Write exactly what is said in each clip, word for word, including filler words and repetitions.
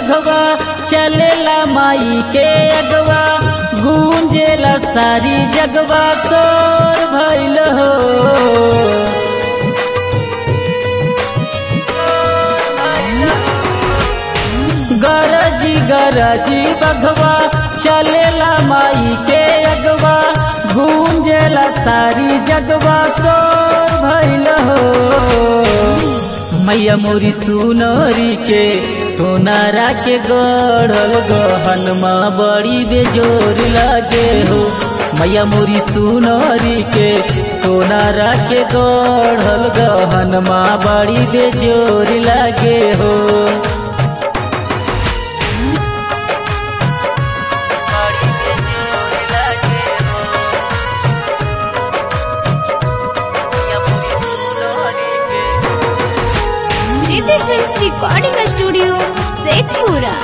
बघवा चलेला माई के अगवा गूंजेला सारी जगवा तोर भइल हो। गरजी गरजी बघवा चलेला माई के अगवा गूंजेला सारी जगवा तोर भइल हो। मैया मोरी सुनरी के सोनारा के गढ़ल गहनमा बड़ी बेजोर लागे हो। मैया मोरी सुनरी के सोनारा के गढ़ल गहनमा बड़ी बेजोर लागे हो। Recording studio Sheikhpura.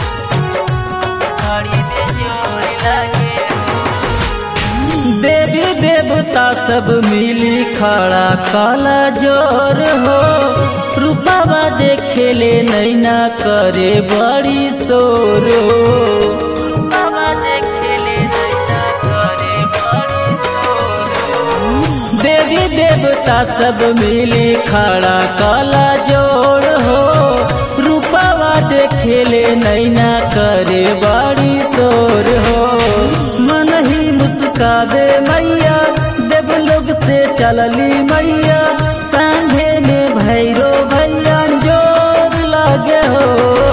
देवी देवता सब मिली खड़ा काला जोर हो। रूपावा देखेले नैना करे बड़ी शोर हो। रूपावा देखेले नैना करे बड़ी शोर हो। देवी देवता सब मिली खड़ा काला जोर हो। रूपावा देखेले नैना करे बड़ी शोर हो। मन ही मुस्कावे मैया देवलोक से चलली मैया सांझे में भैरो भैया जोर लागे हो।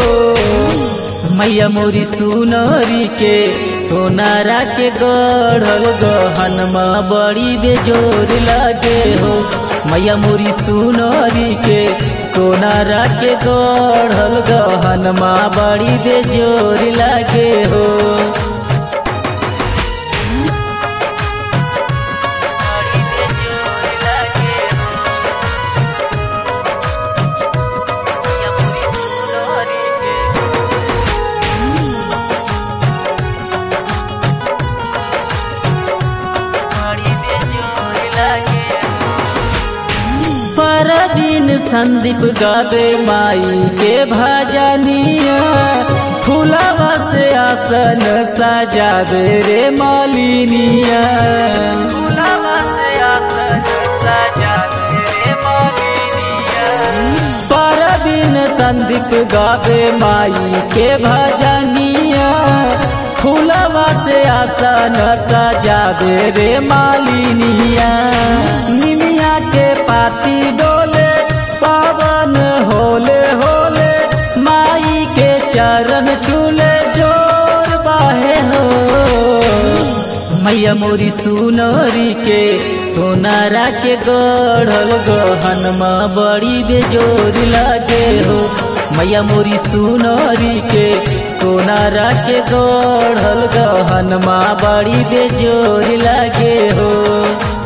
मैया मोरी सुनरी के सोनारा के गढ़ल गहनमा बड़ी बेजोर लागे हो। मैया मोरी सुनरी के सोनारा के गढ़ल गहनमा बड़ी बेजोर लागे हो। परवीन संदीप गावे माई के भजनिया फूलवा से आसन सजावे रे मालिनिया। फूलवा से आसन सजावे रे मालिनिया। परवीन संदीप गावे माई के भजनिया फूलवा से आसन सजावे रे मालिनिया। निमिया के पाती डोले पावन होले होले माई के चरण चूले जोर बाहे हो। मैया मोरी सुनरी के सोनारा के गढ़ल गहनमा बड़ी बेजोर लागे हो। मैया मोरी सुनरी के सोनारा के गढ़ल गहनमा बड़ी बेजोर लागे हो।